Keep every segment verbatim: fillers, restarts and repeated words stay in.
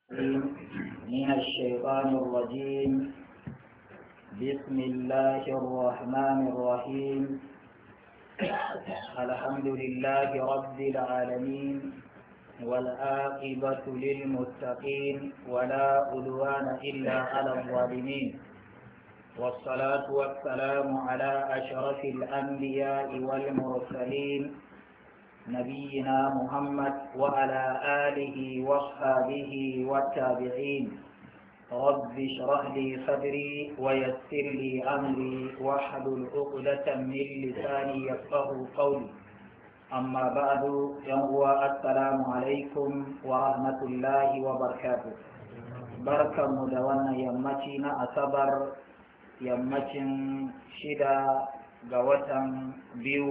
من الشيطان الرجيم. بسم الله الرحمن الرحيم. الحمد لله رب العالمين، والعاقبة للمتقين، ولا عدوان إلا على الظالمين، والصلاة والسلام على أشرف الأنبياء والمرسلين نبينا محمد وعلى آله وصحبه والتابعين. رب اشرح لي صدري ويسر لي أمري واحلل عقدة من لساني يفقه قولي. أما بعد، ينقوى السلام عليكم ورحمة الله وبركاته. بركة مدونة يمتنا أصبر يمتن شدا قوة بيو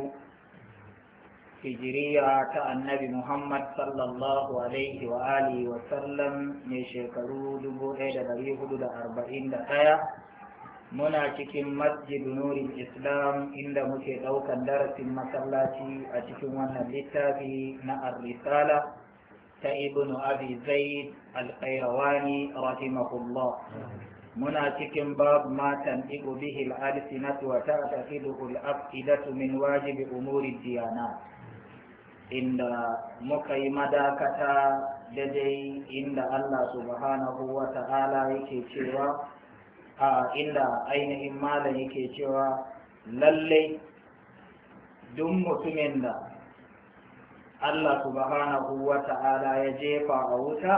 hijiriya ta annabi Muhammad sallallahu alaihi wa alihi wa sallam mai shekaru dubu ɗaya da ɗari hudu da arba'in da ɗaya. Muna cikin masjid nurin islam inda muke ɗaukan darasin masallaci a cikin wannan littafi na ar-risala ta ibnu abi zaid al-qayrawani rahimahullah. muna cikin babu matan ibu bihi al-alsinatu wa ta'taqidu al-afidatu min wajibi umuri diyana, inda muka yi madakata daidai inda Allah subhanahu wa ta'ala yake cewa a inda ainihin malam yake cewa lallai duk mutumin da Allah subhanahu wa ta'ala ya jefa a wuta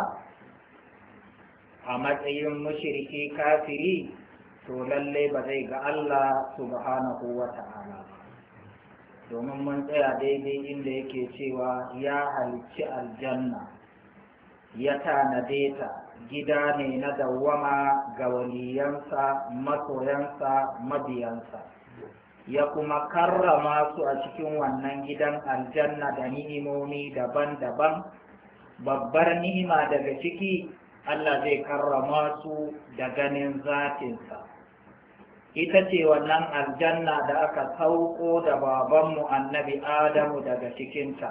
a matsayin mushriki kafiri, to lallai ba zai ga Allah subhanahu wa ta'ala ba, domin mun tsaya daidai inda yake cewa ya halicci aljanna ya tanade ta gida ne na dawwama ga waliyansa, masoyansa, mabiyansa, ya kuma karrama su a cikin wannan gidan aljanna da ni'imomi daban-daban. Babbar ni'ima daga ciki, Allah zai karrama su da ganin zatinsa. Ita ce wannan aljanna da aka sauko da babanmu annabi Adamu daga cikinta.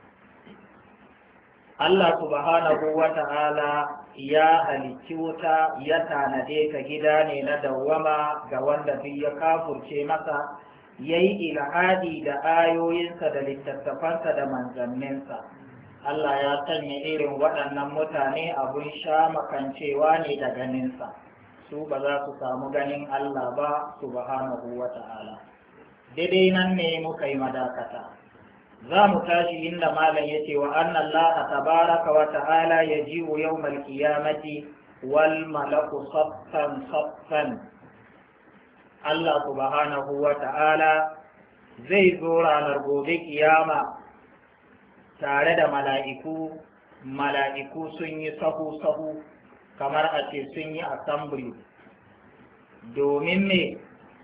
Allah subhanahu wa ta'ala ya halicci wuta, ya tanade ta gida ne na dawwama ga wanda duk ya kafurce masa, ya yi ilhadi da ayoyinsa da littattafansa da manzanninsa. Allah ya sanya irin waɗannan mutane abun sha makancewa ne da ganinsa. su ba za su samu ganin Allah ba subhanahu wa ta'ala. Daidai nan ne muka yi madakata. Za mu tashi inda malam ya ce wa annan Allah tabaraka wa ta'ala ya jiwo yau malkiyamati wal malaku saffan saffan. Allah subhanahu wa ta'ala zai zo ranar gobe kiyama tare da mala'iku, mala'iku sun yi sahu-sahu kamar a ce sun yi assembly, domin me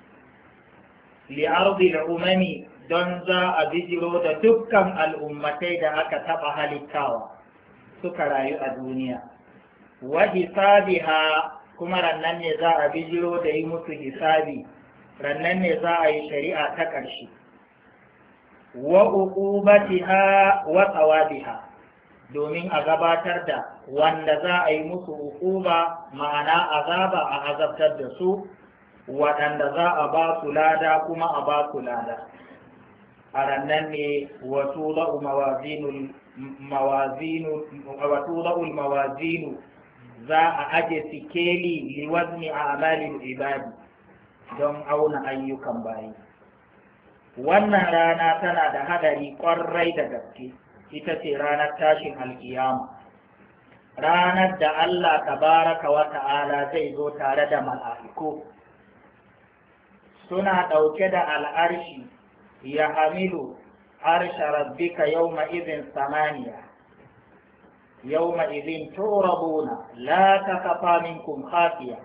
li'ardi da umami don za a bijiro da dukkan al'ummatai da aka taɓa halittawa suka rayu a duniya, wa hisabiha, kuma rannan ne za a bijiro da yi musu hisabi, rannan ne za a yi shari'a ta ƙarshe, wa uqubatiha wa thawabiha, domin a gabatar da wanda za a yi musu uquba, ma'ana azaba a azabtar da su, waɗanda za a ba su lada kuma a ba su lada. A rannan ne wato za'ul mawazinu za a aje sikeli liwazni a amalin ibadi don auna ayyukan bayi. Wannan rana tana da hadari ƙwarai da gaske, ita ce ranar tashin alkiyama, ranar da Allah tabaraka wa ta'ala zai zo tare da mala'iku suna ɗauke da al'arshi, ya hamilu arsha rabbika yawma idhin samaniya, yawma idhin turabuna la takafa minkum khafiya.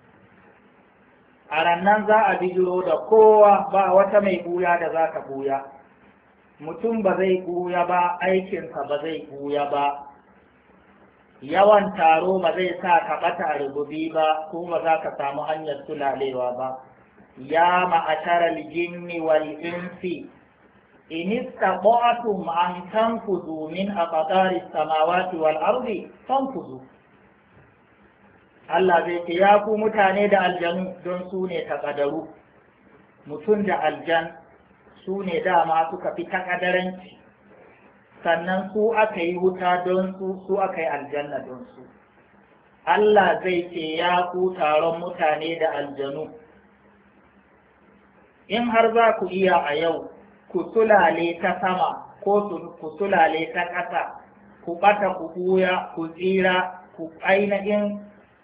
A rannan za a bijiro da kowa, ba wata mai buya da za ka buya, mutum ba zai buya ba, aikinsa ba zai buya ba, yawan taro ba zai sa ka ɓata a rububi ba, kuma za ka samu hanyar sulalewa ba. Ya ma'ashara al-jinni wal insi in istata'tum an tanfudu min aqdari as-samawati wal ardi fanfudu Allah zai ce ya ku mutane da aljanu don su ne takadaru, mutum da aljan su ne dama suka fi takadaranci, sannan su aka yi wuta don su, su aka yi aljanna don su. Allah zai ce ya ku taron mutane da aljanu, in har za ku iya a yau ku sulale ta sama ko ku sulale ta ƙasa, ku ɓata ku ɓuya ku tsira ku ainihin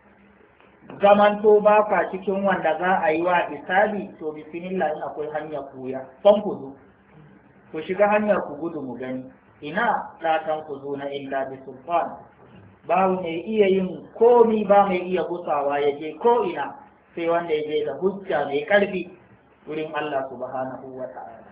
zamanto ba kwa cikin wanda za a yi wa hisabi, to bismillah in akwai hanyar ɓuya son ku zo ku shiga hanyar ku gudu mu gani. Ina latan ku zo na illa bi sulfan, babu mai iya yin komi ba mai iya gusawa ya je ko ina sai wanda ya je da hujja mai ƙarfi wurin Allah subhanahu wa ta'ala.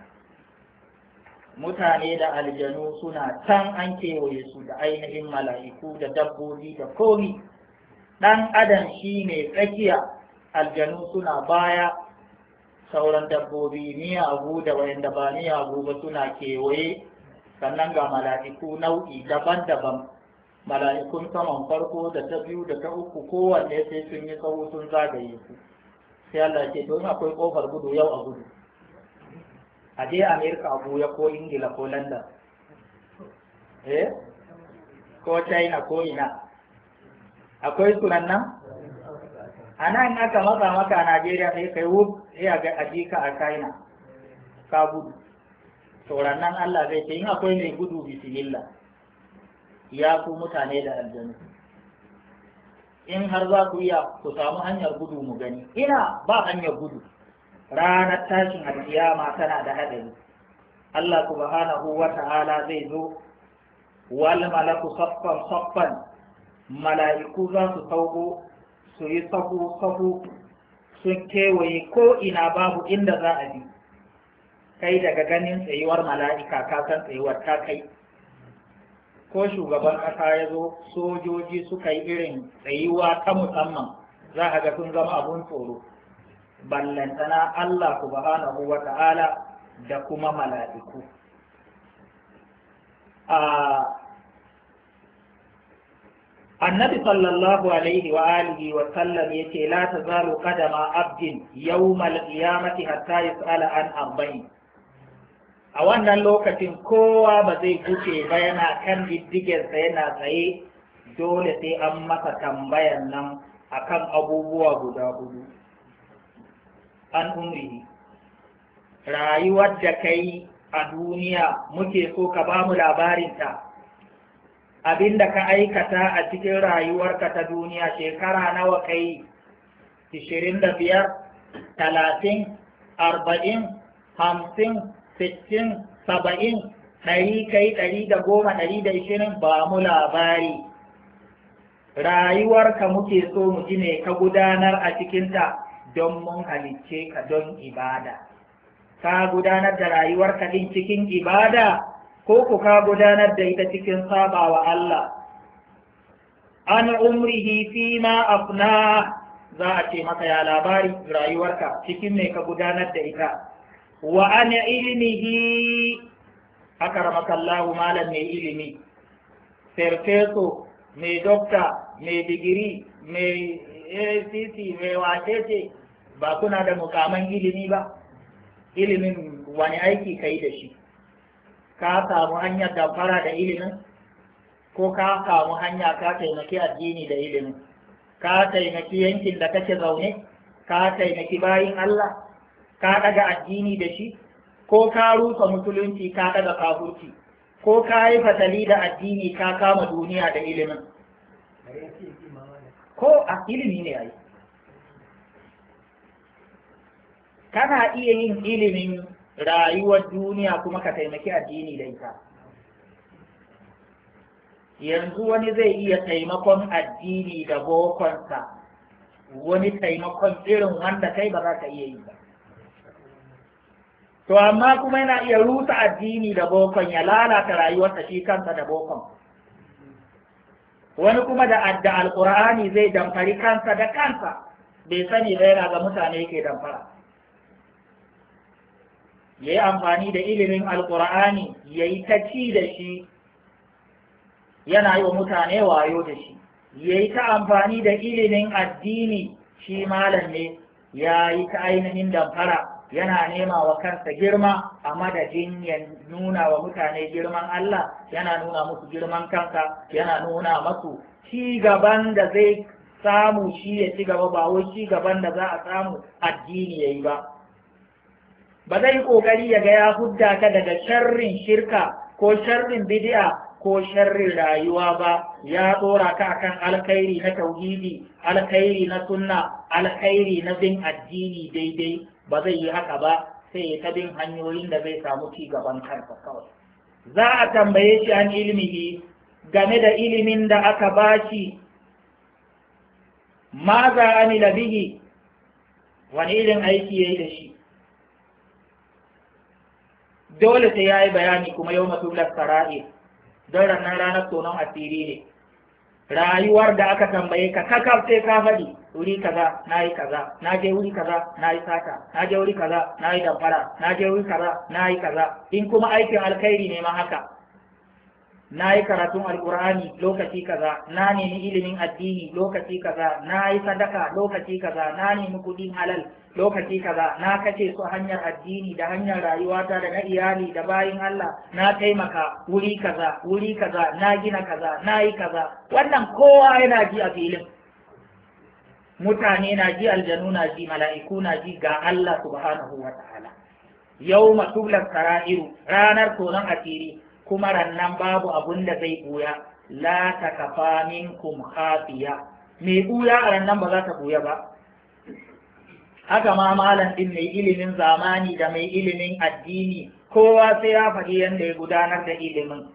Mutane da aljanu suna can an kewaye su da ainihin mala'iku da dabbobi da komi. Ɗan adam shi ne tsakiya, aljanu suna baya, sauran dabbobi miyagu da wayanda ba miyagu ba suna kewaye, sannan ga mala'iku nau'i daban-daban, mala'ikun saman farko da ta biyu da ta uku kowanne sai sun yi tsawo sun zagaye su. Sai Allah ce don akwai kofar gudu yau a gudu, a je Amerika a buya ko Ingila ko London, eh ko China ko ina akwai sunan nan. A nan aka matsa maka a Najeriya sai kai wuf sai a ga ajika a China ka gudu. Sauran nan Allah zai ce in akwai mai gudu bismillah, ya ku mutane da aljanu, in har za ku iya ku samu hanyar gudu mu gani. Ina ba hanyar gudu, ranar tashin alkiyama tana da haɗari. Allah subhanahu wa ta'ala zai zo, wal malaku saffan saffan, mala'iku za su sauko su yi sahu sahu sun kewaye ko ina babu inda za a bi. Kai daga ganin tsayuwar mala'ika ka san tsayuwar ta kai. Ko shugaban ƙasa ya zo sojoji suka yi irin tsayuwa ta musamman za a ga sun zama abun tsoro, ballantana Allah subhanahu wa ta'ala da kuma mala'iku. Annabi sallallahu alaihi wa alihi wa sallam yace la tazalu qadama abdin yawmal qiyamati hatta yus'ala an arba'in. A wannan lokacin kowa ba zai guce ba yana kan diddigensa yana tsaye, dole sai an masa tambayan nan akan abubuwa guda hudu. An umrihi, rayuwar da kai a duniya muke so ka ba mu labarinta, abinda ka aikata a cikin rayuwarka ta duniya, shekara nawa kai, ishirin da biyar, talatin, arba'in, hamsin, sittin, saba'in, ɗari kai ɗari da goma, ɗari da ishirin, ba mu labari. Rayuwarka muke so mu ji ne ka gudanar a cikinta, don mun halicce ka don ibada. Ka gudanar da rayuwarka din cikin ibada, ko ku ka gudanar da ita cikin saba wa Allah. An umrihi fi ma afna, za a ce maka ya labari rayuwarka cikin me ka gudanar da ita. Wa an ilmihi, akaramaka Allahu malam mai ilimi, farfeso, mai dokta, mai digiri, mai A C C, mai wacece, ba kuna da mukaman ilimi ba? Ilimin wani aiki ka yi da shi? Ka samu hanyar damfara da ilimin? Ko ka samu hanya ka taimaki addini da ilimin? Ka taimaki yankin da kake zaune? Ka taimaki bayin Allah? Ka ɗaga addini da shi? Ko ka rusa musulunci ka ɗaga kafurci? Ko ka yi fatali da addini ka kama duniya da ilimin? Ko a ilimi ne ai? Kana iya yin ilimin rayuwar duniya kuma ka taimaki addini da ita. Yanzu wani zai iya taimakon addini da bokonsa, wani taimakon irin wanda kai ba za ka iya yi ba. To amma kuma yana iya rusa addini da bokon, ya lalata rayuwarsa shi kansa da bokon. Wani kuma da adda alƙur'ani zai damfari kansa da kansa, bai sani ba yana ga mutane yake damfara. Ya yi amfani da ilimin alƙur'ani ya yi ta ci da shi, yana yi wa mutane wayo da shi, ya yi ta amfani da ilimin addini shi malam ne ya yi ta ainihin damfara yana nema wa kansa girma a madadin ya nuna wa mutane girman Allah yana nuna musu girman kansa yana nuna masu ci gaban da zai samu shi ya ci gaba ba wai ci gaban da za a samu addini yayi ba ba zai kokari ya ga ya hudda ka daga sharrin shirka ko sharrin bid'a ko sharrin rayuwa ba ya dora ka akan alkhairi na tauhidi alkhairi na sunna alkhairi na bin addini daidai ba zai yi haka ba sai ta bin hanyoyin da zai samu ci gaban kansa kawai za a tambaye shi an ilmihi game da ilimin da aka bashi ma za amila bihi wani irin aiki yayi da shi dole sai yayi bayani kuma yau matublar sara'i don ranar ranar tonon asiri ne rayuwar da aka tambaye ka kakaf sai ka faɗi wuri kaza na yi kaza na je wuri kaza na yi sata na je wuri kaza na yi damfara na je wuri kaza na yi kaza in kuma aikin alkhairi ne ma haka na yi karatun alkur'ani lokaci kaza na nemi ilimin addini lokaci kaza na yi sadaka lokaci kaza na nemi kudin halal lokaci kaza na kace su hanyar addini da hanyar rayuwata da na iyali da bayin Allah na taimaka wuri kaza wuri kaza na gina kaza na yi kaza wannan kowa yana ji a filin mutane na ji aljanu na ji mala'iku na ji ga Allah subhanahu wa ta'ala yawma tubla sara'iru ranar tonon asiri kuma rannan babu abun da zai buya la takafa minkum khafiya me buya a rannan ba za ta buya ba haka ma malam din mai ilimin zamani da mai ilimin addini kowa sai ya faɗi yadda ya gudanar da ilimin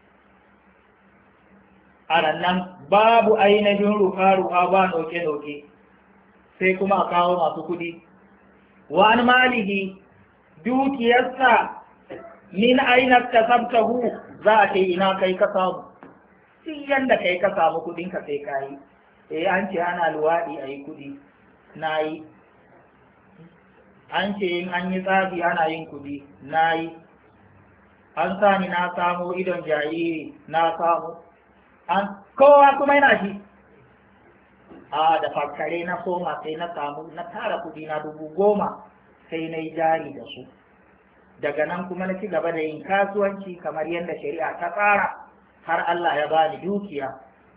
a rannan babu ainihin rufa-rufa ba noke-noke sai kuma a kawo masu kuɗi wani malihi dukiyarsa min aina kasabtahu za a ce ina kai ka samu shi yanda kai ka samu kudin ka sai kai eh an ce ana luwadi ayi kudi nayi an ce in an yi tsafi ana yin kudi nayi an sani na samu idon jariri na samu an kowa kuma yana shi a da fakare na soma sai na samu na tara kudi na dubu goma sai na yi jari da su daga nan kuma na ci gaba da yin kasuwanci kamar yadda shari'a ta tsara har Allah ya bani dukiya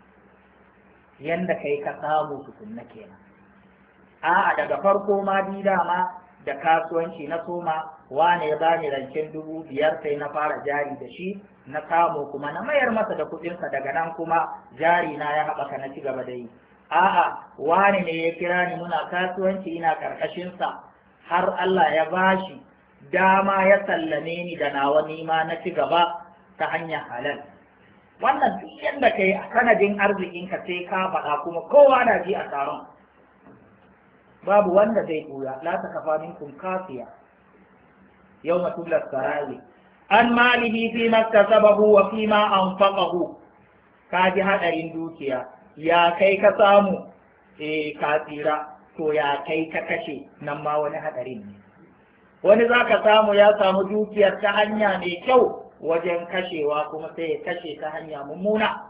yadda kai ka samu tukunna kenan a'a daga farko ma bi dama da kasuwanci na soma wane ya bani rancen dubu biyar sai na fara jari da shi na samu kuma na mayar masa da kuɗinsa daga nan kuma jari na ya haɓaka na ci gaba da yi a'a wane ne ya kira ni muna kasuwanci ina ƙarƙashinsa har Allah ya bashi dama ya sallame ni da nawa nima na ci gaba ta hanyar halal wannan duk yadda ka yi a sanadin arzikinka sai ka faɗa kuma kowa na ji a taron babu wanda zai ɓuya la ta kafa minkum kafiya yau matublar sarari an malihi fi maktasabahu wa fi ma anfaqahu ka ji haɗarin dukiya ya kai ka samu eh ka tsira to ya kai ka kashe nan ma wani haɗarin ne wani za ka samu ya samu dukiyar ta hanya mai kyau wajen kashewa kuma sai ya kashe ta hanya mummuna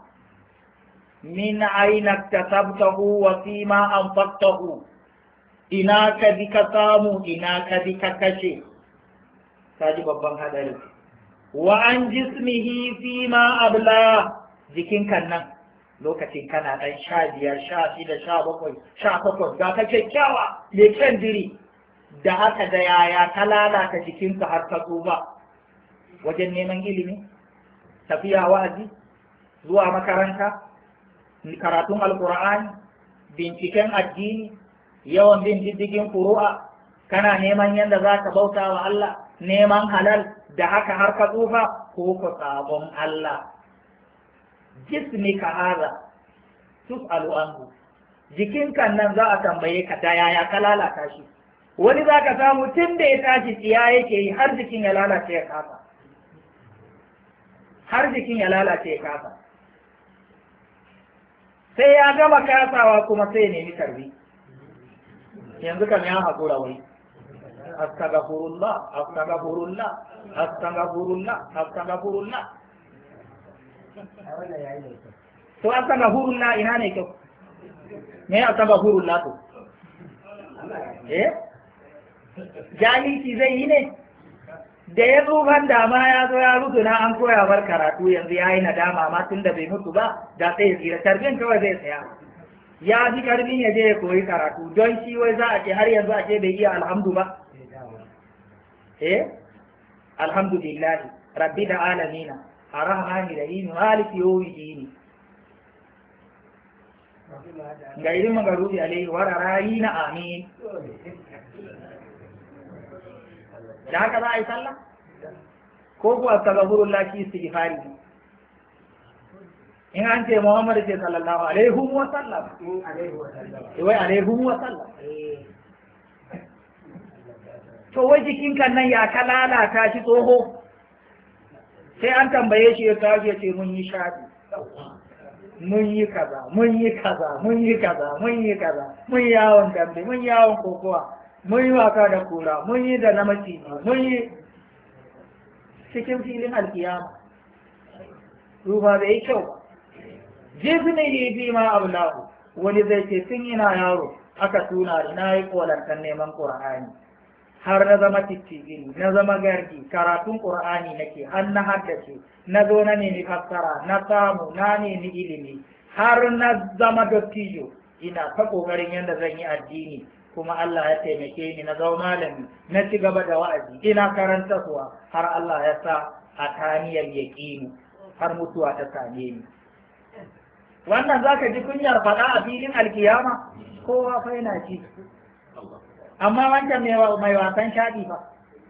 min aina tasabtahu wa fi ma anfaqtahu ina ka bi ka samu ina ka bi ka kashe kaji babban hadari wa an jismihi fi ma abla jikin kan nan lokacin kana dan sha biyar sha shida sha bakwai sha takwas ga ka kyakkyawa mai kyan diri da haka da yaya ta lalata jikinka har ka tsufa wajen neman ilimi tafiya wa'azi zuwa makaranta karatun alkur'ani binciken addini yawan bin diddigin furu'a kana neman yadda za ka bauta wa Allah neman halal da haka har ka tsufa ko ku sabon Allah jismika haza tus'alu anhu jikinka nan za a tambaye ka da yaya ka lalata shi wani za ka samu tun da ya tashi tsiya yake yi har jikin ya lalace ya kasa har jikin ya lalace ya kasa sai ya gama kasawa kuma sai ya nemi tarbi yanzu kam ya haƙura wai astagfirullah astagfirullah astagfirullah astagfirullah to astaghfirullah ina ne kyau me astaghfirullah to eh jahilci zai yi ne da ya tsufan dama ya zo ya mutu na an koya bar karatu yanzu ya yi nadama ma tun da bai mutu ba da sai ya tsira tarbin kawai zai tsaya ya ji karfin ya je ya koyi karatu don shi wai za a ce har yanzu a ce bai iya alhamdu ba eh alhamdulillah rabbi da alamina arrahmani rahim maliki yawmiddin gairin magarubi alaihi wa rarayina amin da haka za a yi sallah ko kuwa astaghfirullah ki istighfari in an ce Muhammad ce sallallahu alaihi wa sallam wai alaihi wa sallam to wai jikinka nan ya ka lalata shi tsoho sai an tambaye shi ya tashi ya ce mun yi shafi mun yi kaza mun yi kaza mun yi kaza mun yi kaza mun yi yawon dambe mun yi yawon kokowa mun yi waka da kura mun yi da na maciji mun yi cikin filin alkiyama ruba bai yi kyau ba jifini hifi ma ablahu wani zai ce tun ina yaro aka tuna da na yi kolantar neman ƙur'ani har na zama tittigiri na zama gargi karatun ƙur'ani nake har na haddace na zo na nemi fassara na samu na nemi ilimi har na zama dottijo ina ta ƙoƙarin yadda zan yi addini kuma Allah ya taimake ni na zama malami na ci gaba da wa'azi ina karanta kuwa har Allah ya sa a taniyar yaƙini har mutuwa ta same ni wannan zaka ji kunyar faɗa a filin alkiyama kowa fa yana ji amma wancan mai wasan shaɗi fa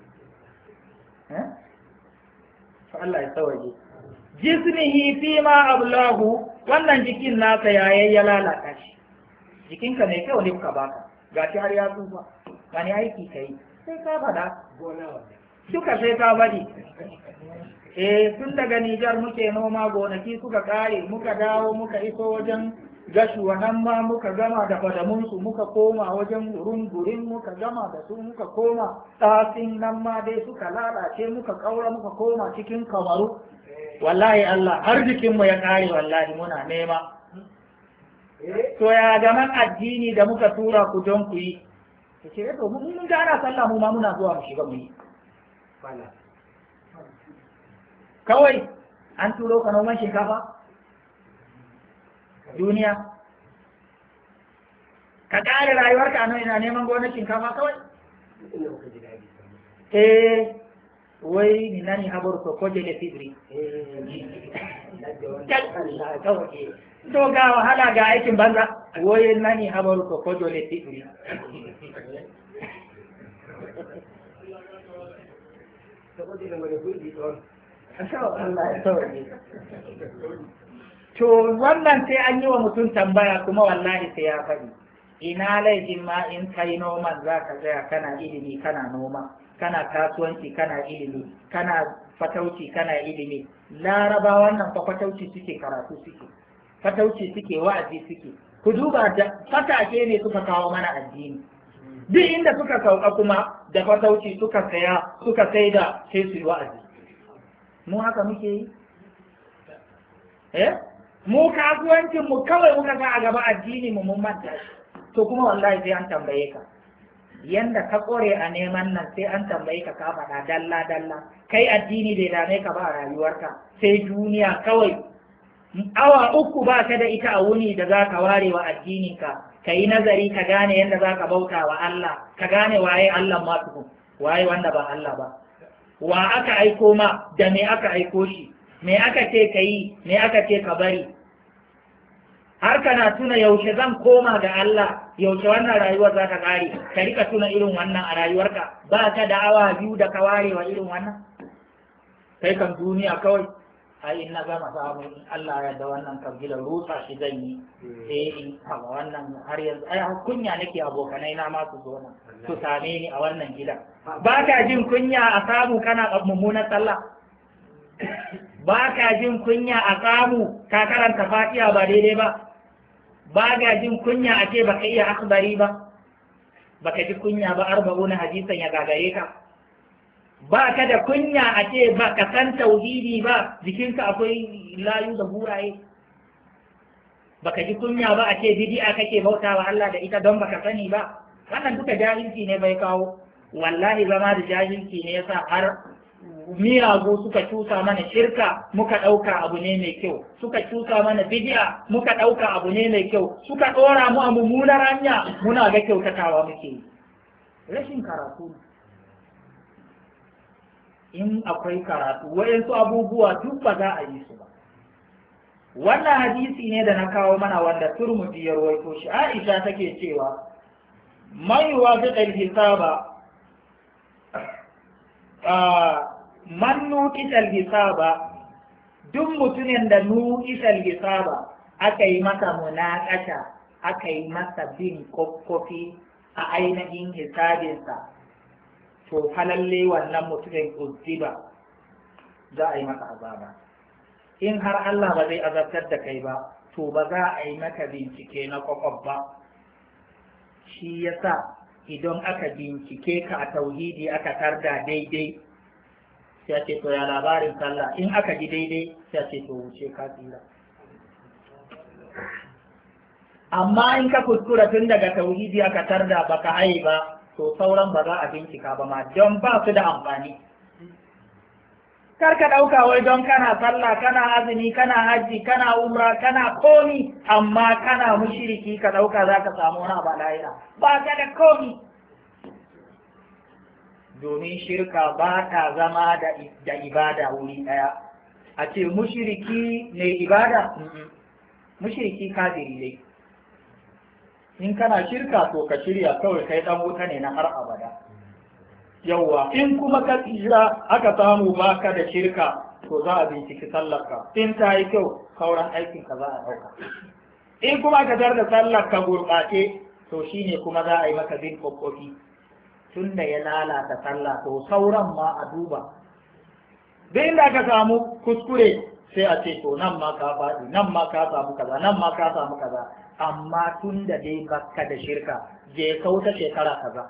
Allah ya tsawaje jismihi fi ma ablahu wannan jikin nasa yayin ya lalata shi jikinka mai kyau ne ka baka gashi har ya tsufa wani aiki kai sai ka fada duka sai ka bari eh tun daga Nijar muke noma gonaki suka kare muka dawo muka iso wajen gashuwa nan ma muka gama da fadamunsu muka koma wajen rungurin muka gama da su muka koma tsafin nan ma dai suka lalace muka kaura muka koma cikin kamaru wallahi Allah har jikinmu ya kare wallahi muna nema to ya gaman addini da muka tura ku don ku yi ce to mun ga ana sallah mu ma muna zuwa mu shiga mu yi kawai an turo ka noman shinkafa duniya ka ƙare rayuwarka a nan ina neman gonar shinkafa kawai eh wai ni nani habar ko koje da fibri to ga wahala ga aikin banza wai nani habar ko koje da fibri to wannan sai an yi wa mutum tambaya kuma wallahi sai ya faɗi ina laifin ma in kai noman za ka tsaya kana ilimi kana noma kana kasuwanci kana ilimi kana fatauci kana ilimi laraba wannan fa fatauci suke karatu suke fatauci suke wa'azi suke ku duba da fatake ne suka kawo mana addini duk inda suka sauka kuma da fatauci suka saya suka saida sai su yi wa'azi mu haka muke yi eh mu kasuwancin mu kawai muka ga a gaba addini mu mun manta to kuma wallahi sai an tambaye ka yanda ka kore a neman nan sai an tambaye ka ka faɗa dalla dalla kai addini bai dame ka ba a rayuwarka sai duniya kawai awa uku ba ka da ita a wuni da za ka ware wa addininka ka yi nazari ka gane yadda za ka bauta wa Allah ka gane waye Allah ma tuku waye wanda ba Allah ba wa aka aiko ma da me aka aiko shi me aka ce ka yi me aka ce ka bari har kana tuna yaushe zan koma ga Allah yaushe wannan rayuwar za ta kare ka rika tuna irin wannan a rayuwarka ba ka da awa biyu da ka ware wa irin wannan kai kan duniya kawai ai in na gama samu in Allah ya da wannan kabila rusa shi zan yi eh in haka wannan har yanzu ai kunya nake abokanai na ma su zo nan su same ni a wannan gidan ba ka jin kunya a samu kana mummunan sallah ba ka jin kunya a samu ka karanta fatiha ba daidai ba ba ka jin kunya a ce baka iya akhbari ba baka ji kunya ba arba'una hadisan ya gagare ka ba ka da kunya a ce ba ka san tauhidi ba jikinka akwai layu da buraye baka ji kunya ba a ce bid'a kake bautawa Allah da ita don baka sani ba? Wannan duka jahilci ne bai kawo. Wallahi zama da jahilci ne yasa har miyagu suka cusa mana shirka muka ɗauka abu ne mai kyau, suka cusa mana bid'a muka ɗauka abu ne mai kyau, suka ɗora mu a mummunar hanya muna ga kyautatawa muke yi. Rashin karatu ne. In akwai karatu waɗansu abubuwa duk ba za a yi su ba. Wannan hadisi ne da na kawo mana wanda Turmudi ya rawaito shi. Aisha take cewa man yuwafiq al-hisaba man nuqita al-hisaba, duk mutumin da nuqita al-hisaba aka yi masa munaqasha, aka yi masa bin kofi a ainihin hisabinsa, to falalle wannan mutumin uzziba za a yi masa azaba. In har Allah ba zai azabtar da kai ba, to ba za a yi maka bincike na kwakwab ba. Shi yasa idan aka bincike ka a tauhidi aka tarda daidai, sai ce to ya labarin sallah, in aka ji daidai sai ce to wuce ka tsira. Amma in ka kuskura tun daga tauhidi aka tarda baka haye ba, to sauran ba za a bincika ba ma, don ba su da amfani. Kar ka ɗauka wai don kana sallah, kana azumi, kana hajji, kana umra, kana komi, amma kana mushriki ka ɗauka za ka samu wani abu lahira. Ba ka da komi. Domin shirka ba ta zama da ibada wuri ɗaya. A ce mushriki ne ibada? Mushriki kafiri dai. In kana shirka to ka shirya kawai kai ɗan wuta ne na har abada. Yawwa, in kuma ka tsira aka samu baka da shirka, to za a binciki sallarka. In ta yi kyau, sauran aikinka za a ɗauka. In kuma ka tar da sallarka gurɓace, to shine kuma za a yi maka bin kokofi. Tun da ya lalata sallah, to sauran ma a duba. Duk inda ka samu kuskure sai a ce to nan ma ka faɗi, nan ma ka samu kaza, nan ma ka samu kaza. Amma tun da dai baka da shirka, je kauta shekara kaza.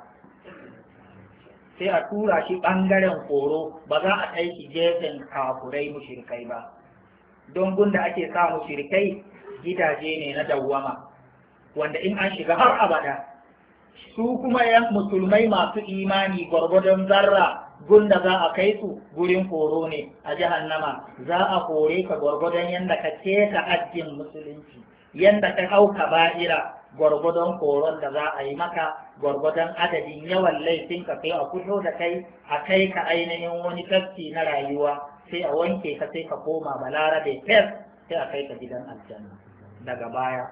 Sai a tura shi ɓangaren horo, ba za a kai shi gefen kafurai mushrikai ba. Don gunda ake sa mushrikai gidaje ne na dawwama, wanda in an shiga har abada. Su kuma yan musulmai masu imani gwargwadon zarra gunda za a kai su gurin horo ne a jahannama. Za a hore ka gwargwadon yadda ka keta addin musulunci, yadda ka hauka ba'ira, gwargwadon horon da za a yi maka, gwargwadon adadin yawan laifinka, sai a fito da kai a kai ka ainihin wani tafki na rayuwa, sai a wanke ka sai ka koma balarabe fes, sai a kai ka gidan aljanna daga baya.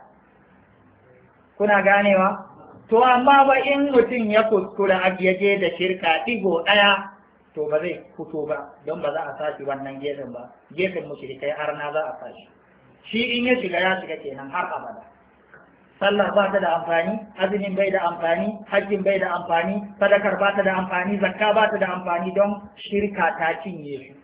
Kuna ganewa? To amma ba in mutum ya kuskura ya je da shirka ɗigo ɗaya, to ba zai fito ba, don ba za a sashi wannan gefen ba, gefen mushrikai har na za a sashi. Shi in ya shiga ya shiga kenan har abada. Sallah ba ta da amfani, azumin bai da amfani, hajjin bai da amfani, sadakar ba ta da amfani, zakka ba ta da amfani, don shirka ta cinye su.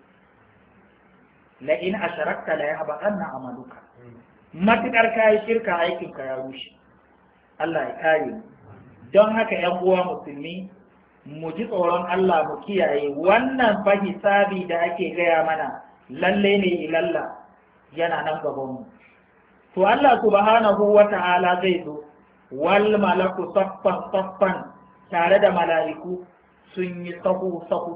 La in asharakta la yahbatanna amaluka. Matukar kayi shirka aikin ka ya rushe. Allah ya kare. Don haka ƴan uwa musulmi, mu ji tsoron Allah mu kiyaye wannan fa hisabi da ake gaya mana, lalle ne ilalla yana nan gaban mu. To Allah subhanahu wa ta'ala zai zo, wal malaku saffan saffan, tare da mala'iku sun yi sahu sahu.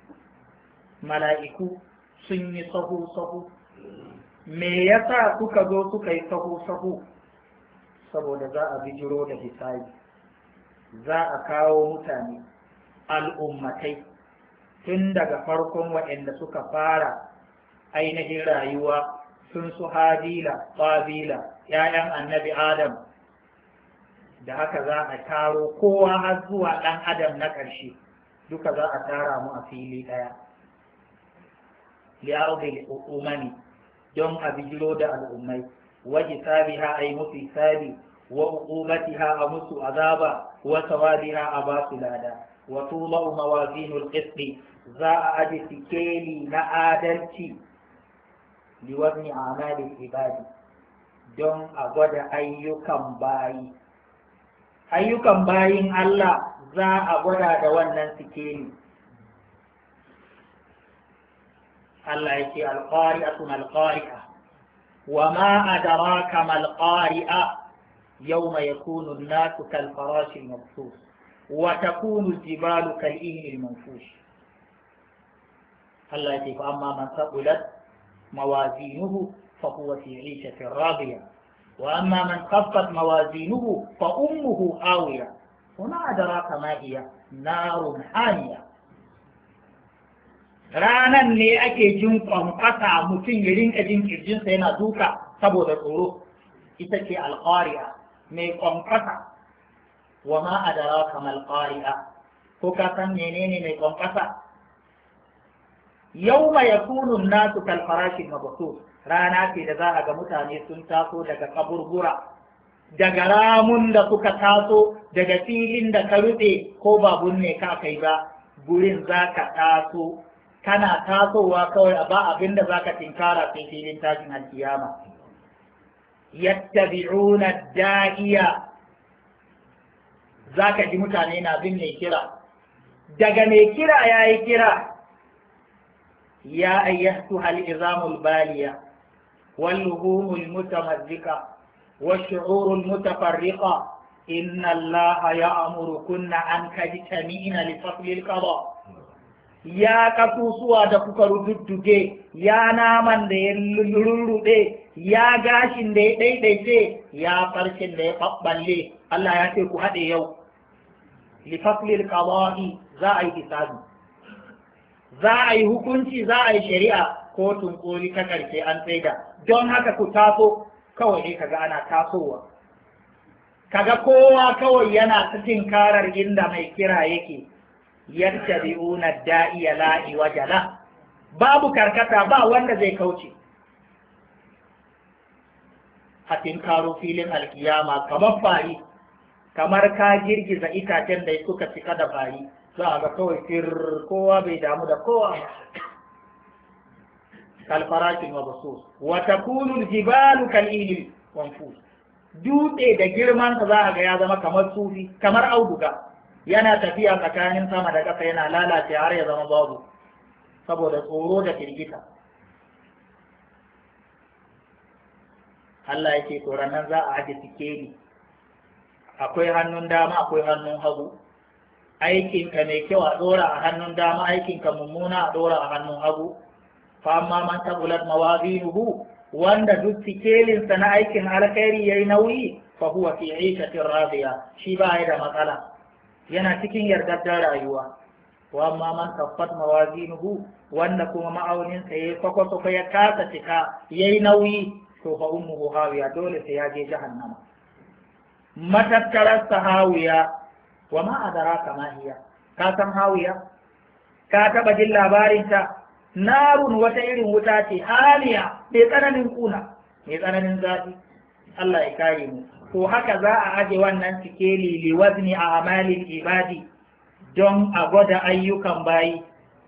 Mala'iku sun yi sahu sahu. Me yasa suka zo suka yi sahu sahu? Saboda za a bijiro da hisabi. Za a kawo mutane, al'ummatai, tun daga farkon waɗanda suka fara ainihin rayuwa, sun su Habila, Qabila, ‘ya'yan annabi Adam, da haka za a taro kowa har zuwa ɗan Adam na ƙarshe, duka za a tara mu a fili ɗaya. Li'arzi umami, don a bijiro da al'ummai, waje sabi ha a yi musu sabi, wa uqubatiha a musu azaba, wa sawabiha a ba su lada, wa tula'u mawazinul qisti, za a aji sikeli na adalci, liwazni amalin ibadi, don a gwada ayyukan bayi. Ayyukan bayin Allah za a gwada da wannan sikeli. Allah ya ce alƙari'atun alƙari'a, wa ma adraka mal qari'a yawma yakunu an-nasu kal farashi al-mabthus wa takunu al-jibalu kal ihni al-manfush. Allah ya ce fa amma man saqulat mawazinuhu fa huwa fi 'ishatin radiyah wa amma man khaffat mawazinuhu fa ummuhu hawiya wa ma adraka ma hiya narun haniya. Ranan ne ake jin kwankwasa mutum ya rinka jin kirjinsa yana duka saboda tsoro, ita ce alqari'a mai kwankwasa. wa ma adraka mal qari'a, ko ka san menene mai kwankwasa? yawma yakunu an-nasu kal farashi mabthus, rana ce da za a ga mutane sun taso daga kaburbura, daga ramun da suka taso, daga filin da ka rufe ko ba bunne ka kai ba, gurin za ka taso, kana tasowa kawai a ba abin da za ka tinkara sai filin tashin alkiyama. yattabi'una da'iya, za ka ji mutane na bin mai kira, daga mai kira ya yi kira, ya ayyatu hal-izamul baliya واللهوم المتمزقة والشعور المتفرقة إن الله يأمركن أن تجتمعن لفصل القضاء. يا كفوسوا da kuka rududduge, ya naman da ya lulluɗe, ya gashin da ya ɗaiɗaice, ya farshen da ya ɓaɓɓalle, Allah ya ce ku haɗe yau. Lifaslil qada'i, za a yi hisabi, za a yi hukunci, za a yi shari'a, kotun koli ta ƙarshe an tsaida. Don haka ku taso, kawai ne kaga ana tasowa, kaga kowa kawai yana cikin karar inda mai kira yake. yattabi'una da'iya la'i wajala, babu karkata, ba wanda zai kauce. hatin karo filin alkiyama kamar fari, kamar ka girgiza itacen da suka cika da fari, za a ga kawai fir, kowa bai damu da kowa. kalfarakin mabsus wa takunu aljibalu kal'ihil manfus, dutse da girman sa za a ga ya zama kamar sufi, kamar auduga, yana tafiya tsakanin sama da ƙasa, yana lalace har ya zama babu saboda tsoro da firgita. Allah yake to ranan za a aje sikeli, akwai hannun dama akwai hannun hagu, aikinka mai kyau a dora a hannun dama, aikinka mummuna a dora a hannun hagu. fa amma man taqulat mawazinuhu, wanda duk sikelinsa na aikin alkhairi yayi nauyi, fa huwa fi 'ishatin radiya, shi ba ya da matsala, yana cikin yardar rayuwa. wa amma man kaffat mawazinuhu, wanda kuma ma'aunin sa yayi kwakwato ya kasa cika yayi nauyi, to fa ummuhu hawiya, dole sai ya je jahannama. matattarar hawiya, wa ma adraka ma hiya, ka san hawiya? ka taba jin labarin ta? narun wata irin wuta ce, haliya mai tsananin kuna, mai tsananin zafi. Allah ya kare mu. To haka za a aje wannan sikeli li wazni a amalin ibadi, don a gwada ayyukan bayi.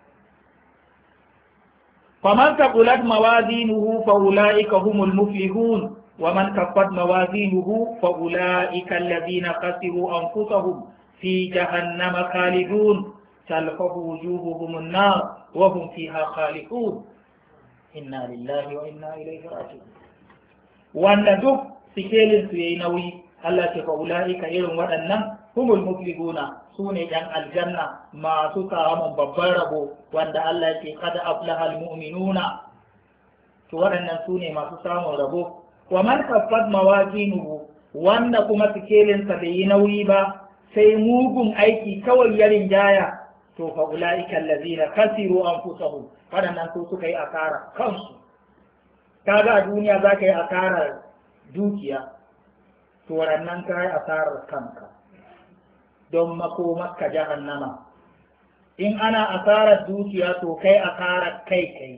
faman taqulat mawazinuhu fa ulaika humul muflihun wa man kaffat mawazinuhu fa ulaika alladhina khasiru anfusahum fi jahannama khalidun talfahu wujuhuhum an-nar wa hum fiha khalidun. inna lillahi wa inna ilaihi raji'un. wanda duk sikelin su yayi nauyi, Allah ce fa ulaika irin waɗannan humul muflihuna, sune ɗan aljanna masu samun babban rabo, wanda Allah ce qad aflaha almu'minuna, to waɗannan sune masu samun rabo. wa man kaffat mawazinuhu, wanda kuma sikelin sa bai yi nauyi ba, sai mugun aiki kawai ya rinjaya, to fa ulaika allazina khasiru anfusahum, waɗannan su suka yi asara kansu. kaga a duniya za ka yi asarar dukiya, to waɗannan ka yi asarar kanka, don makomarka jahannama. in ana asarar dukiya, to kai asarar kai kai.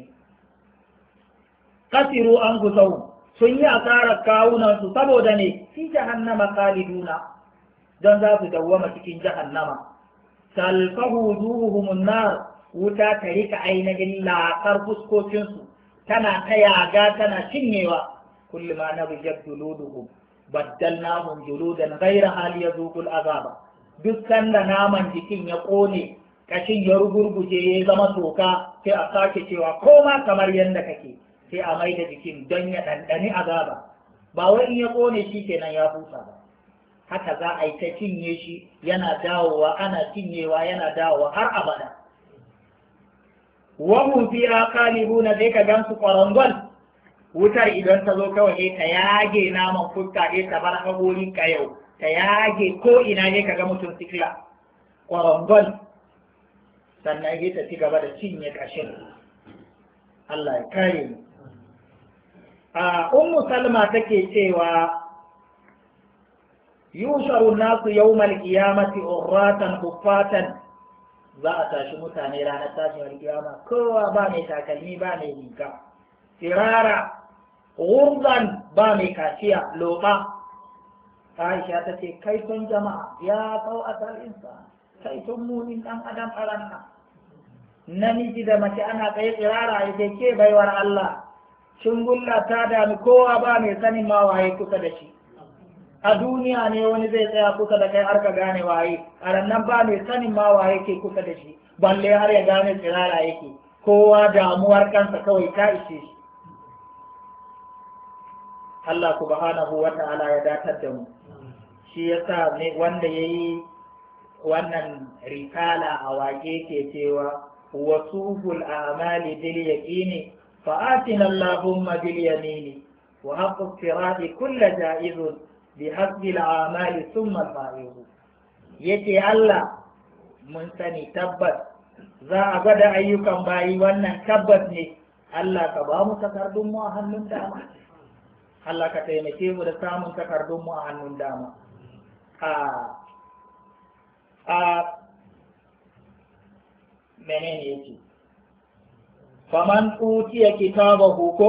kasiru an gusau, sun yi asarar kawunansu saboda ne fi jahannama khaliduna, don za su dawwama cikin jahannama. talfahu wujuhuhumun nar, wuta ta rika ainihin latsar fuskokinsu, tana ta yaga tana cinyewa. kullum ma nabiyat juluduhum baddalnahum juludan ghayraha liyazuqul azaba, duk sanda naman jikin ya kone, kashin ya rugurguje ya zama toka, sai a sake cewa koma kamar yadda kake, sai a mai da jikin don ya ɗanɗani azaba ba wai in ya ƙone shi kenan ya huta ba haka za a yi ta cinye shi yana dawowa ana cinyewa yana dawowa har abada wahum fiha khalibuna sai ka gansu ƙwarangwal wutar idan ta zo kawai ta yage naman fuska ne ta bar haƙorin ka yau ta yage ko ina ne ka ga mutum sikila ƙwarangwal sannan ya ta ci gaba da cinye ƙashin Allah ya kare mu a ummu salma take cewa yusharu nasu yawmal qiyamati urratan huffatan za a tashi mutane ranar tashin kiyama kowa ba mai takalmi ba mai riga sirara ghurzan ba mai kaciya loba Aisha ta ce kai tun jama'a ya kau asalinsa kai tun munin dan adam aranna namiji da mace ana tsaye tsirara ya ce ke baiwar Allah shingulla ta dami kowa ba mai sanin ma waye kusa da shi a duniya ne wani zai tsaya kusa da kai har ka gane waye a rannan ba mai sanin ma waye ke kusa da shi balle har ya gane tsirara yake kowa damuwar kansa kawai ta ishe shi Allah subhanahu wa ta'ala ya datar da mu shi yasa ne wanda yayi wannan risala a waƙe ke cewa wasuful a'mali bil yaqini fa'atina allahumma bil yamini wa haqqu sirati kullu ja'izun bi hasbi al a'mali thumma al fa'izu yace Allah mun sani tabbas za a gwada ayyukan bayi wannan tabbas ne Allah ka ba mu takardun mu a hannun dama Allah ka taimake mu da samun takardun mu a hannun dama a a menene yake faman utiya kitabahu ko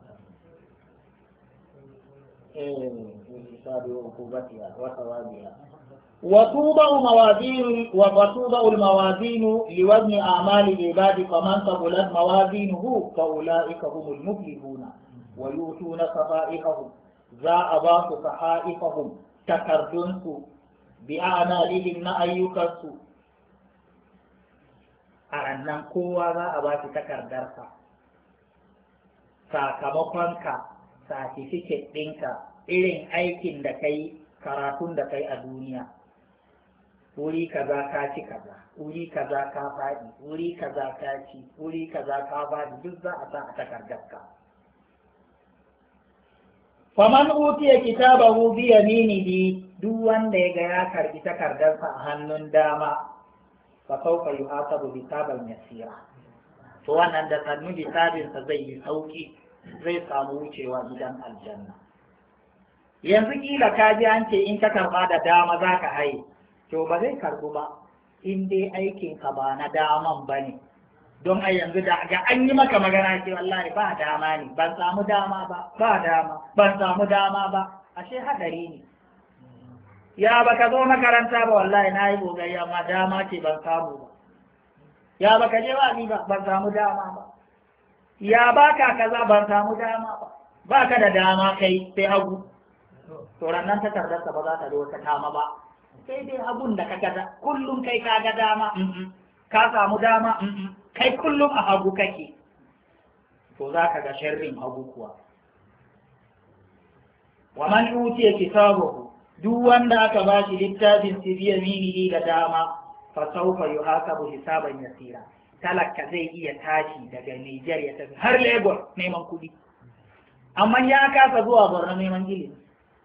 eh hisabu ukubatiha wa thawabiha wa tuba mawazin wa tuba al mawazin liwazn a'mal al ibad faman tabulat mawazinuhu fa ulaika humul muflihuna wa yutuna safaihahum za a ba su sahaifahum takardunsu bi a'malihim na ayyukansu a rannan kowa za a ba shi takardarsa sakamakonka certificate ɗinka irin aikin da kai karatun da kai a duniya wuri kaza ka ci kaza wuri kaza ka faɗi wuri kaza ka ci wuri kaza ka faɗi duk za a sa a takardarka faman utiya kitabahu bi yaminihi duk wanda ya ga ya karbi takardarsa a hannun dama fa sawfa yuhasabu hisaban yasira to wannan da sannu hisabin sa zai yi sauki zai samu wucewa gidan aljanna yanzu kila ka ji an ce in ka karba da dama zaka haye to ba zai karbu ba in dai aikin ka ba na daman bane don a yanzu da ga an yi maka magana ce wallahi ba dama ne ban samu dama ba ba dama ban samu dama ba ashe hadari ne ya baka zo makaranta ba wallahi na yi gogayya amma dama ce ban samu ba ya baka je ba ni ba ban samu dama ba ya baka kaza ban samu dama ba baka da dama kai sai hagu to rannan takardarsa ba za ta zo ta kama ba sai dai abun da ka gada kullum kai ka ga dama ka samu dama kai kullum a hagu kake to za ka ga sharrin hagu kuwa wa man utiya kitabahu duk wanda aka ba shi littafin sirriya minihi da dama fa sawfa yuhasabu hisaban yasira talaka zai iya tashi daga Niger ya tafi har Lagos neman kudi amma ya kasa zuwa Borno neman ilimi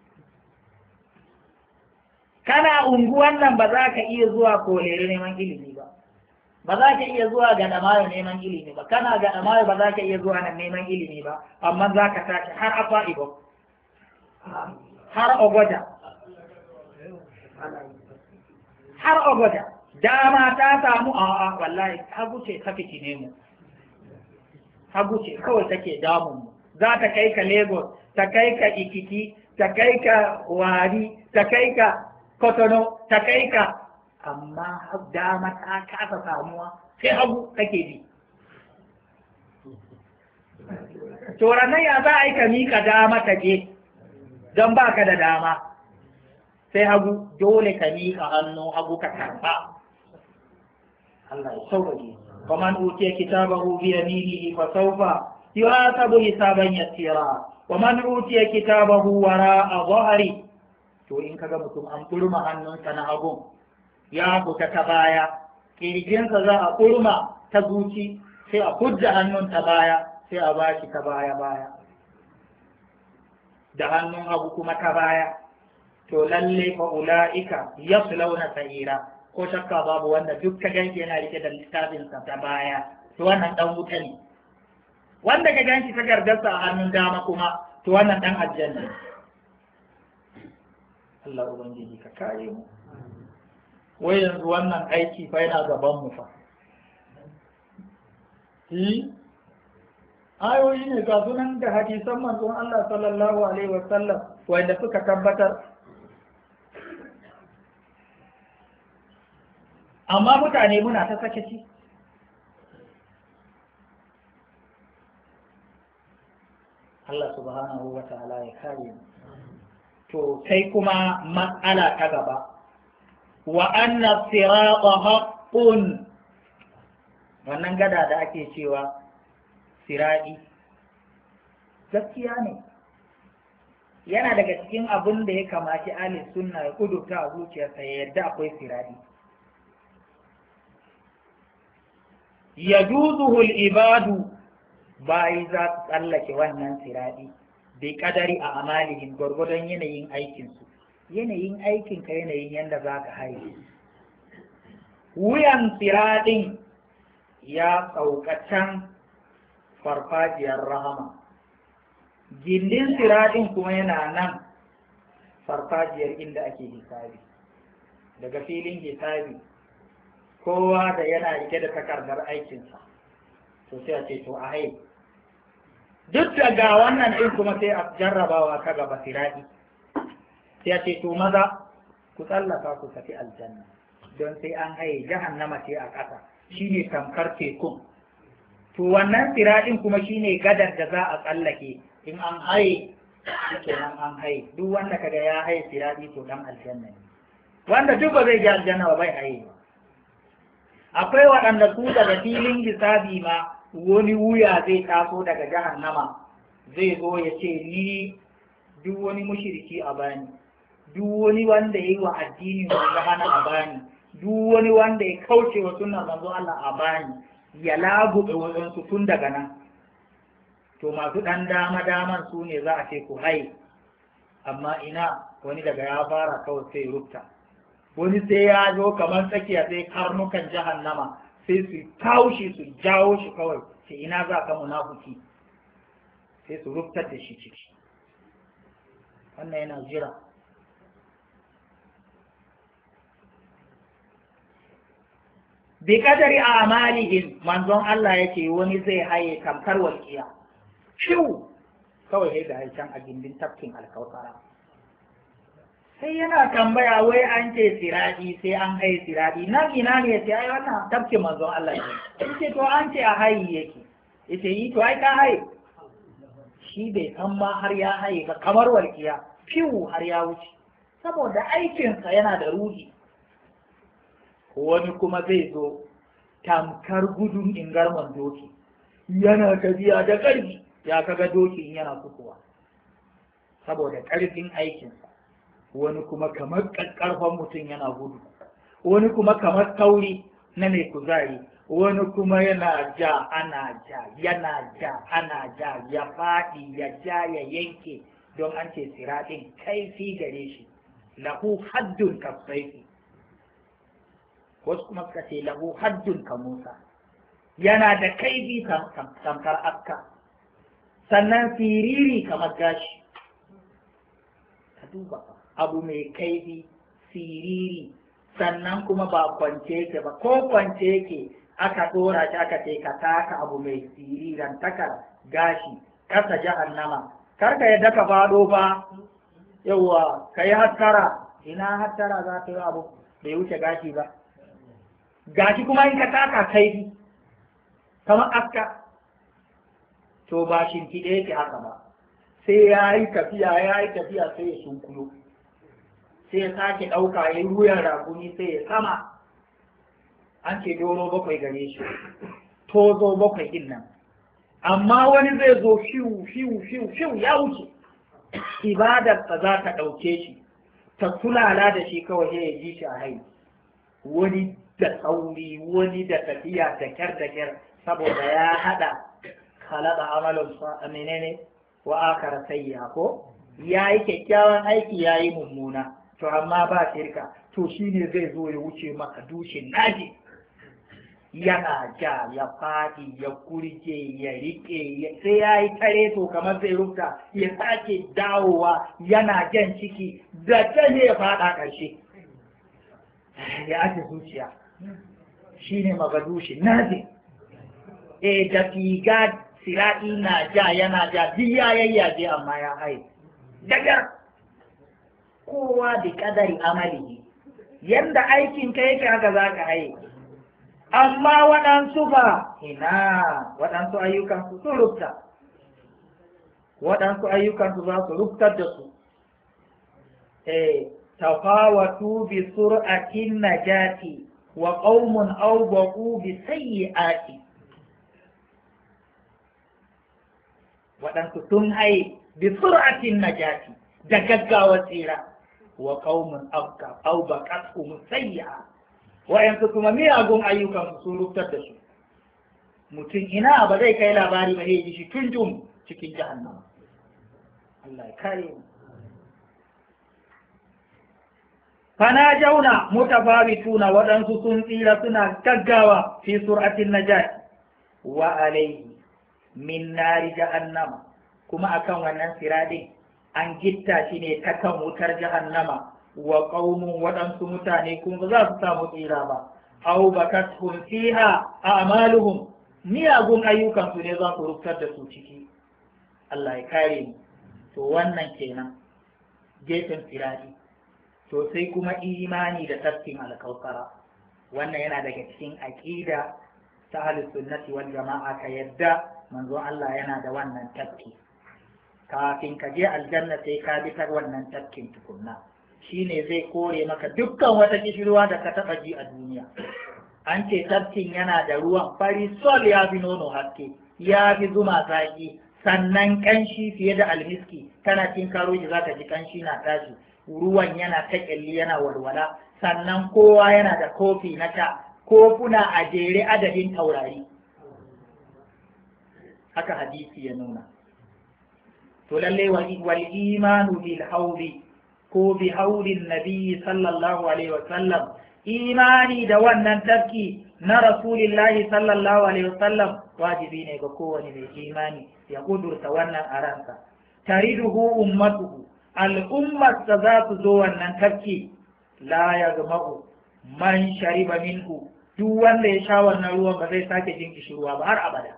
kana unguwan nan ba za ka iya zuwa Kolere neman ilimi ba ba za ka iya zuwa ga Damayo neman ilimi ba kana ga Damayo ba za ka iya zuwa nan neman ilimi ba amma za ka tashi har Akwa Ibom har Ogoja har Ogoja dama ta samu a'a wallahi hagu ce ta fitine mu hagu ce kawai take damun mu za ta kai ka Lagos ta kai ka Ikiti ta kai ka Wari ta kai ka Kotono ta kai ka amma dama ta kasa samuwa sai hagu kake bi to ranar ya za a yi ka miƙa dama ta je don ba ka da dama sai hagu dole ka miƙa hannu hagu ka karɓa Allah ya sauƙaƙe faman utiya kitabahu bi yaminihi fa sawfa yuhasabu hisaban yasira wa man utiya kitabahu wara'a dhahri. To in kaga mutum an kurma hannunsa na hagu ya fita ta baya, kirjinsa za a kurma ta zuci, sai a kudda hannun ta baya, sai a bashi ta baya baya da hannun hagu kuma ta baya, to lalle fa ula'ika yaslawna sa'ira, ko shakka babu wanda duk ka ganshi yana rike da littafinsa ta baya, to wannan dan wuta ne. Wanda ka ganshi ta gargarsa a hannun dama kuma, to wannan dan aljanna. Allah ubangiji ka kare mu. Wai yanzu wannan aiki fa yana gaban mu fa. Yi ayoyi ne ga sunan da hadisan manzon Allah sallallahu alaihi wasallam wanda suka tabbatar. Amma mutane muna ta sakaci. Allah subhanahu wa ta'ala ya kare mu. To sai kuma matsala ta gaba. Wa anna sirata haqqun. Wannan gada da ake cewa siradi gaskiya ne. Yana daga cikin abin da ya kamaci ahli sunna ya kudurta a zuciyarsa ya yarda akwai siradi. Yajuzuhu al-ibadu, bayi za su tsallake wannan siradi bai kadari a amalihim gwargwadon yanayin aikinsu. Yanayin aikinka yanayin yadda za ka haihu. Wuyan siradin ya sauka can farfajiyar rahama, gindin siradin kuma yana nan farfajiyar inda ake hisabi. Daga filin hisabi kowa da yana rike da takardar aikinsa, to sai a ce to a hai duk da ga wannan ɗin kuma sai a jarrabawa ka gaba siradi, sai a ce to maza ku tsallaka ku tafi aljanna, don sai an haye jahannama ce a ƙasa, shine tamkar tekun. To wannan siradin kuma shine gadar da za a tsallake, in an haye kenan an haye. Duk wanda kaga ya haye siradi to dan aljanna ne, wanda duk ba zai ji aljanna ba bai haye ba. Akwai waɗanda su daga filin hisabi ma wani wuya zai taso daga jahannama, zai zo ya ce ni duk wani mushriki a bani, duk wani wanda ya yi wa addini mai hana a bani, duk wani wanda ya kauce wa sunnar manzo Allah a bani, ya laguɓe waɗansu tun daga nan. To masu ɗan dama daman su ne za a ce ku hai, amma ina wani daga ya fara kawai sai rufta, wani sai ya zo kamar tsakiya sai karnukan jahannama sai su taushi su jawo shi kawai, sai ina za ka munafuki, sai su ruftar da shi ciki. Wannan yana jira. Bi kadari a amalihim, manzon Allah yake wani zai haye tamkar walƙiya, shiu kawai sai da haicen a gindin tafkin alkautara. Sai yana tambaya wai an ce siradi, sai an haye siradi, nan ina ne sai ai wannan tafkin manzon Allah ne. Yace to an ce a hayi yake, yace yi to ai ka haye. Shi bai san ma har ya haye ba, kamar walƙiya, fiwu har ya wuce, saboda aikinsa yana da ruhi. Wani kuma zai zo tamkar gudun ingarman doki, yana tafiya da ƙarfi, ya kaga dokin yana kukuwa saboda ƙarfin aikinsa. Wani kuma kamar ƙarfan mutum yana gudu, wani kuma kamar tauri na mai kuzari, wani kuma yana ja ana ja, yana ja ana ja, ya faɗi ya ja ya yanke, don an ce siraɗin kaifi gare shi, lahu haddun kafsaifi. Wasu kuma suka ce lahu haddun ka Musa, yana da kaifi tamkar aska, sannan siriri kamar gashi. Ka duba abu mai kaifi siriri, sannan kuma ba kwance yake ba, ko kwance yake aka dora shi aka ce ka taka abu mai siriran takar gashi kasa jahannama, karka yadda ka faɗo ba. Yawwa ka yi hattara, ina hattara za ta yi abu bai wuce gashi ba, gashi kuma in ka taka kaifi kamar aska. To ba shimfiɗe yake haka ba, sai ya yi tafiya ya yi tafiya sai ya sunkuyo, sai ya sake ɗauka ya yi wuyan rakuni sai ya sama. An ce doro bakwai gare shi, tozo bakwai ɗin nan amma wani zai zo fiw fiw fiw fiw ya wuce ibadarsa za ta ɗauke shi ta tulala da shi kawai ya ji shi a hai wani da sauri wani da tafiya da kyar da kyar saboda ya haɗa halada amalin menene wa akara sayya ko ya yi kyakkyawan aiki ya yi mummuna to amma ba shirka to shine zai zo ya wuce maka dushin naji yana ja ya faɗi ya kurje ya riƙe sai ya yi tare to kamar zai rufta ya sake dawowa yana jan ciki da ta ne ya faɗa ƙarshe ya ake zuciya shi ne magadushi nazi e da figa sira'i na ja yana ja duk ya yayyaje amma ya haye daga kowa da kadari amali yanda aikin ka yake haka za ka haye amma waɗansu ba ina waɗansu ayyukansu sun rufta waɗansu ayyukansu za su ruftar da su eh tafawatu bi sur'atin najati wa qaumun awbaqu bi sayyi'ati waɗansu sun haye bi sur'atin najati da gaggawar tsira wa qaumun abqa awbaqu sayyi'a wa'yansu kuma miyagun ayyukan sun ruftar da su mutum ina ba zai kai labari ba zai ji shi tun jum cikin jahannama Allah ya kare mu fana jauna mutafawituna waɗansu sun tsira suna gaggawa fi sur'atin najat wa alaihi min nari jahannama kuma akan wannan siradin an gitta shi ne ta kan wutar jahannama wa qaumun waɗansu mutane kuma za su samu tsira ba aw bakathum fiha a'maluhum miyagun ayyukan su ne za su ruftar da su ciki Allah ya kare mu to wannan kenan gefen firadi to sai kuma imani da tafkin alkausara wannan yana daga cikin aqida ta ahlus sunnati wal jama'a ka yadda manzo Allah yana da wannan tafki kafin ka je aljanna sai ka bi ta wannan tafkin tukunna shine zai kore maka dukkan wata kishirwa da ka taba ji a duniya an ce tafkin yana da ruwan fari sol ya fi nono haske ya fi zuma zaki sannan kanshi fiye da almiski kana cin karo shi zaka ji kanshi na tashi ruwan yana ta kyalli yana walwala sannan kowa yana da kofi na ta kofuna a jere adadin taurari haka hadisi ya nuna to lalle wal imanu bil haudi ko bi haudin nabi sallallahu alaihi wasallam imani da wannan tafki na rasulillahi sallallahu alaihi wasallam wajibi ne ga kowane mai imani ya kudurta wannan a ransa tariduhu ummatuhu al'ummar da za su zo wannan tafki la ya gama'u man shariba minhu duk wanda ya sha wannan ruwan ba zai sake jin kishirwa ba har abada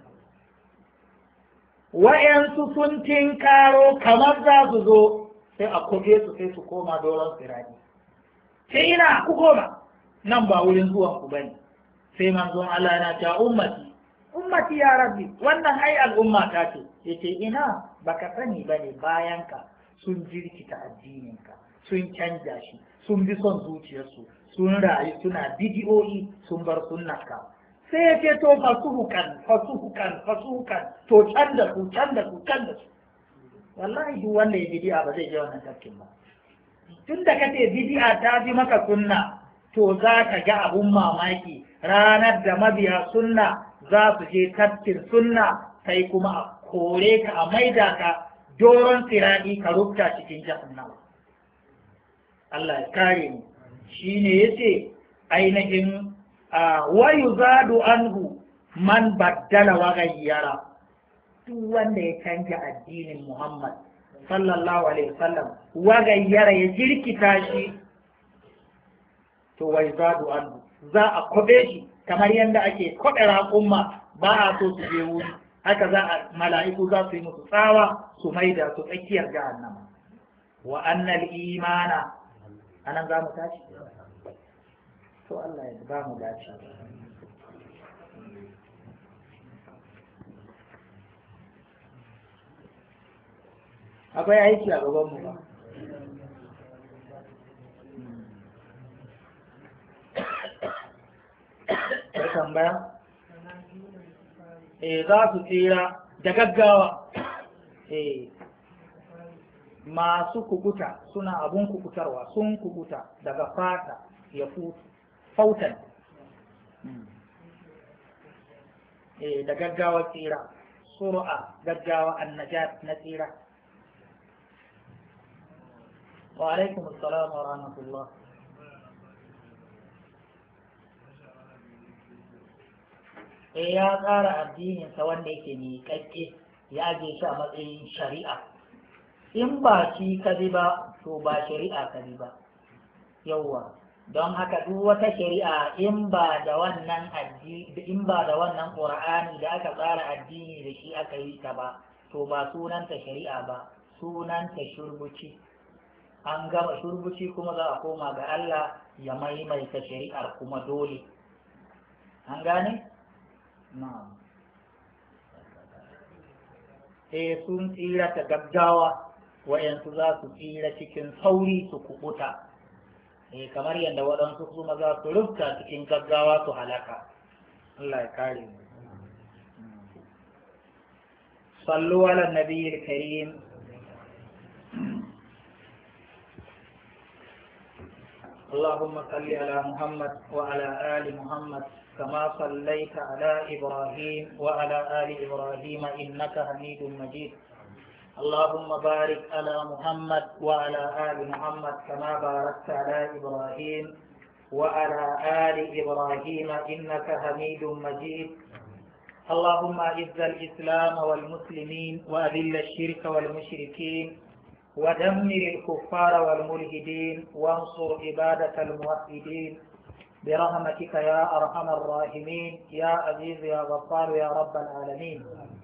wa'yansu sun tinkaro kamar za su zo sai a koge su sai su koma doron sirani sai ina ku koma nan ba wurin zuwan ku bane sai manzon Allah yana ta ummati ummati ya rabbi wannan ai al'umma ta ce yace ina baka sani bane bayan ka sun jirkita addinin ka sun canja shi sun bi son zuciyarsu sun rayu suna bidiyoyi sun bar sunnarka sai ya ce to fasuhukan fasuhukan fasuhukan to canza su canza su canza su wallahi duk wanda ya bidi'a ba zai je wannan tafkin ba tun da kace bidi'a ta bi maka sunna to za ka ga abun mamaki ranar da mabiya sunna za su je tafkin sunna sai kuma a kore ka a maida ka doron siradi ka rufta cikin jahannama Allah ya kare mu shine yace ainihin wa yuzadu anhu man baddala wa ghayyara duk wanda ya canja addinin Muhammad sallallahu alaihi wasallam wa gayyara ya jirkita shi to wai zadu anhu za a kobe shi kamar yadda ake kobe raƙumma ba a so su je wuri haka za a mala'iku za su yi musu tsawa su maida su tsakiyar jahannama wa annal imana anan za mu tashi to Allah ya ba mu dace akwai aiki a gabanmu ba ya tambaya eh za su tsira da gaggawa. eh masu kukuta suna abun kukutarwa sun kukuta daga fata ya futu fautan eh da gaggawa tsira, sur'a gaggawa annajat na tsira. wa alaikum assalam wa rahmatullah. eh ya tsara addininsa wanda yake miƙaƙƙe ya je shi a matsayin shari'a. in ba shi ka bi ba to ba shari'a ka bi ba. yawwa don haka duk wata shari'a in ba da wannan addini in ba da wannan qur'ani da aka tsara addini da shi aka yi ta ba to ba sunanta shari'a ba, sunanta shurbuci. an gama shurbuci kuma za a koma ga Allah ya maimaita shari'ar kuma dole. an gane? na'am. eh sun tsira ta gaggawa, wayansu za su tsira cikin sauri su kubuta. eh kamar yadda waɗansu kuma za su rufta cikin gaggawa su halaka. Allah ya kare mu. sallu ala nabiyil karim. اللهم صل على محمد وعلى آل محمد كما صليت على إبراهيم وعلى آل إبراهيم إنك حميد مجيد. اللهم بارك على محمد وعلى آل محمد كما باركت على إبراهيم وعلى آل إبراهيم إنك حميد مجيد. اللهم أعز الإسلام والمسلمين وأذل الشرك والمشركين ودمر الكفار والملحدين وانصر عبادة الموحدين برحمتك يا أرحم الراحمين يا عزيز يا غفار يا رب العالمين.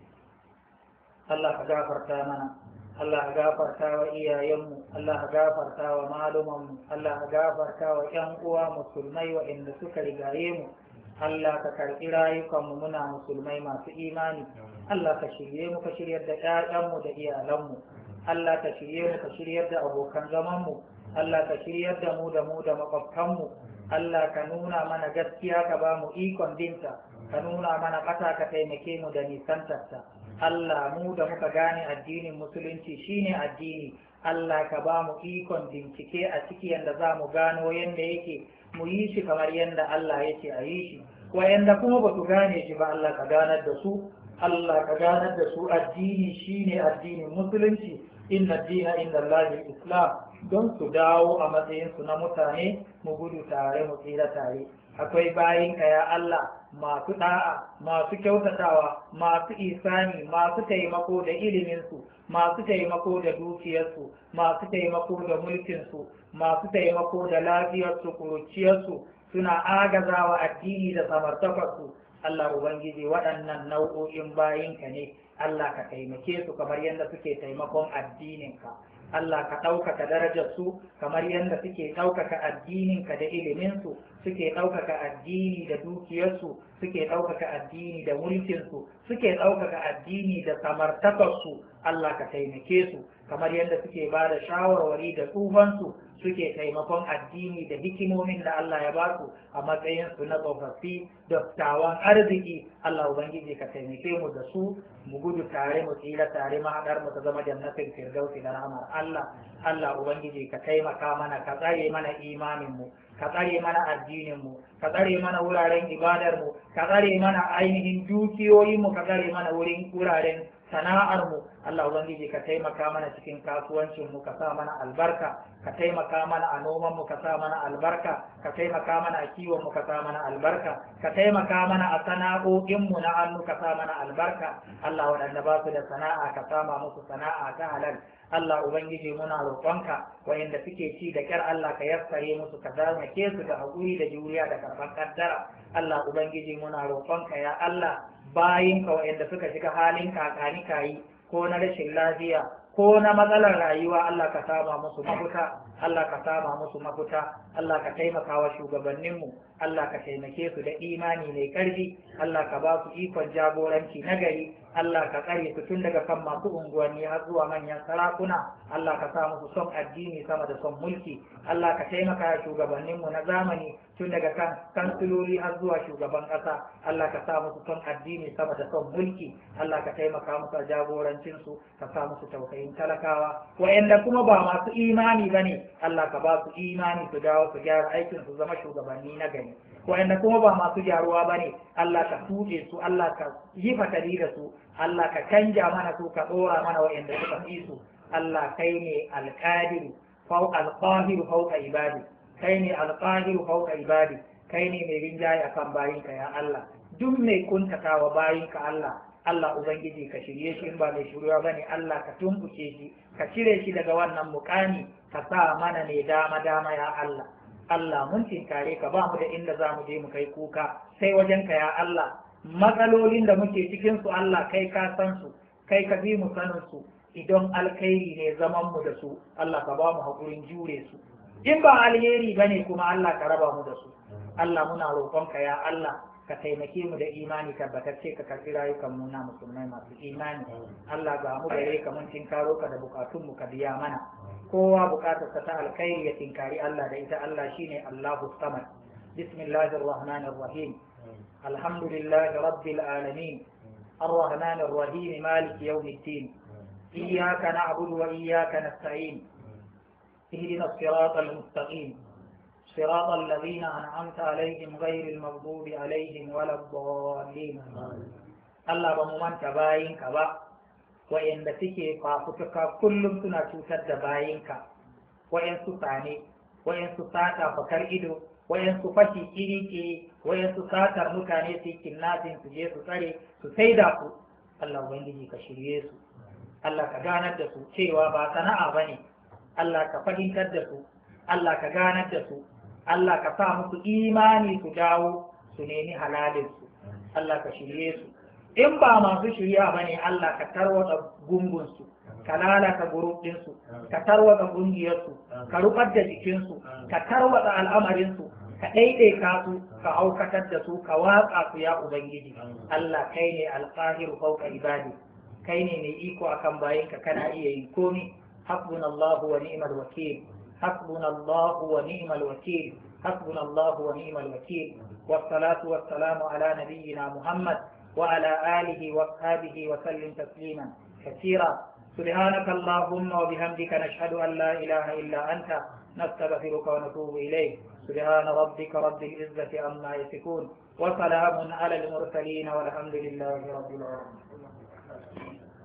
الله غفرتا منا، الله غفرتا وإيايم، الله غفرتا ومعلومم، الله غفرتا وإنقوى مسلمي وإن سكر غايم. Allah ka karɓi rayukanmu muna musulmai masu imani. Allah ka shirye mu ka shiryar da ƴaƴanmu da iyalanmu. Allah ka shirye mu ka shiryar da abokan zamanmu. Allah ka shiryar da mu da mu da makwabtanmu. Allah ka nuna mana gaskiya ka ba mu ikon binta, ka nuna mana ƙasa ka taimake mu da nisantarta. Allah mu da muka gane addinin musulunci shine addini, Allah ka ba mu ikon bincike a ciki yadda za mu gano yadda yake mu yi shi kamar yadda Allah yake a yi shi, wayanda kuma ba su gane shi ba Allah ka ganar da su. Allah ka ganar da su addini shine addinin musulunci, inna dina inda Allah islam, don su dawo a matsayinsu na mutane mu gudu tare mu tsira tare. Akwai bayinka ya Allah masu da'a, masu kyautatawa, masu isani, masu taimako da iliminsu, masu taimako da dukiyarsu, masu taimako da mulkinsu, masu taimako da lafiyarsu, kuruciyarsu, suna agazawa addini da samartakarsu. Allah Ubangiji waɗannan nau'o'in bayinka ne, Allah ka taimake su kamar yadda suke taimakon addininka. Allah ka ɗaukaka darajarsu kamar yadda suke ɗaukaka addininka da iliminsu, suke ɗaukaka addini da dukiyarsu, suke ɗaukaka addini da mulkinsu, suke ɗaukaka addini da samartakarsu. Allah ka taimake su kamar yadda suke ba da shawarwari da tsufansu, suke taimakon addini da hikimomin da Allah ya ba su a matsayinsu na tsofaffi dattawan arziki. Allah Ubangiji ka taimake mu da su, mu gudu tare mu tsira tare, mahaɗar mu ta zama jannatin firdausi da rahmar Allah. Allah Ubangiji ka taimaka mana, ka tsare mana imaninmu, ka tsare mana addininmu, ka tsare mana wuraren ibadarmu, ka tsare mana ainihin dukiyoyinmu, ka tsare mana wurin wuraren sana'armu. Allah Ubangiji ka taimaka mana cikin kasuwancinmu, ka sa mana albarka, ka taimaka mana a nomanmu, ka sa mana albarka, ka taimaka mana a kiwonmu, ka sa mana albarka, ka taimaka mana a sana'o'inmu na hannu, ka sa mana albarka. Allah waɗanda ba su da sana'a ka sama musu sana'a ta halal. Allah Ubangiji muna roƙonka wayanda suke ci da kyar Allah ka yassare musu, ka zamake su da haƙuri da juriya da karɓar kaddara. Allah Ubangiji muna roƙonka ya Allah bayinka wayanda suka shiga halin kakani kayi ko na rashin lafiya ko na matsalar rayuwa, Allah ka sama musu mafuta. Allah ka sama musu mafuta, Allah ka taimaka wa shugabanninmu, Allah ka taimake su da imani mai ƙarfi, Allah ka ba su ikon jagoranci na gari, Allah ka tsare su tun daga kan masu unguwanni har zuwa manyan sarakuna, Allah ka sa musu son addini sama da son mulki, Allah ka taimaka wa shugabanninmu na zamani tun daga kan kansiloli har zuwa shugaban ƙasa, Allah ka sa musu son addini sama da son mulki, Allah ka taimaka musu a jagorancinsu, ka sa musu tausayin talakawa, wa'anda kuma ba masu imani ba ne, Allah ka ba su imani su dawo su gyara aikin su zama shugabanni na gari, wa'anda kuma ba masu gyaruwa ba ne, Allah ka tuɗe su, Allah ka yi fatali da su, Allah ka canja mana su, ka ɗora mana wa'anda suka fi su, Allah kai ne alƙadiru fauka alƙahiru fauka ibadi, kai ne alƙahiru fauka ibadi, kai ne mai rinjaye akan bayinka ya Allah, duk mai kuntatawa bayinka Allah, Allah Ubangiji ka shirye shi in ba mai shirya ba ne, Allah ka tumbuke shi, ka cire shi daga wannan mukami, ka sa mana ne dama dama ya Allah. Allah mun tinkare ka ba mu da inda za mu je mu kai kuka sai wajenka ya Allah. Matsalolin da muke cikin su Allah kai ka san su, kai ka bi mu sanin su, idan alkhairi ne zaman mu da su, Allah ka ba mu hakurin jure su. In ba alheri bane kuma Allah ka raba mu da su. Allah muna roƙonka ya Allah, ka taimake mu da imani tabbatacce, ka karɓi rayukan mu na musulmai masu imani. Allah ga mu gare ka mun tinkaro ka da bukatun mu ka biya mana, kowa bukatar sa ta alkhairi ya tinkari Allah da ita. Allah shine Allahu Samad. Bismillahir Rahmanir Rahim. Alhamdulillahi Rabbil Alamin. Ar-Rahmanir Rahim. Maliki Yawmiddin. Iyyaka na'budu wa iyyaka nasta'in. Ihdinas siratal mustaqim. صراط الذين أنعمت عليهم غير المغضوب عليهم ولا الضالين. Allah ba mu manta bayinka ba, wa'yanda suke fafutuka kullum suna cutar da bayinka, wa'yansu sane, wa'yansu sata fakar ido, wa'yansu fashi kiri-kiri, wa'yansu satar mutane su yi kidnapping su je su tsare su saida su. Allah Ubangiji ka shirye su, Allah ka ganar da su cewa ba sana'a ba ne, Allah ka fahimtar da su, Allah ka ganar da su, Allah ka sa musu imani su dawo su nemi halalinsu, Allah ka shirye su. In ba masu shirya ba ne, Allah ka tarwata gungunsu, ka lalata gurubinsu, ka tarwata ƙungiyarsu, ka rufar da jikinsu, ka tarwata al'amarinsu, ka ɗaiɗaika su, ka aukatar da su, ka watsa su ya Ubangiji. Allah kai ne alƙahiru fauka ibadi, kai ne mai iko akan bayinka, kana iya yin komi. Hasbunallahu wa ni'mal wakil. حسبنا الله ونعم الوكيل حسبنا الله ونعم الوكيل والصلاة والسلام على نبينا محمد وعلى آله وصحبه وسلم تسليما كثيرا. سبحانك اللهم وبحمدك نشهد أن لا إله إلا أنت نستغفرك ونتوب إليك. سبحان ربك رب العزة عما يصفون وسلام على المرسلين والحمد لله رب العالمين.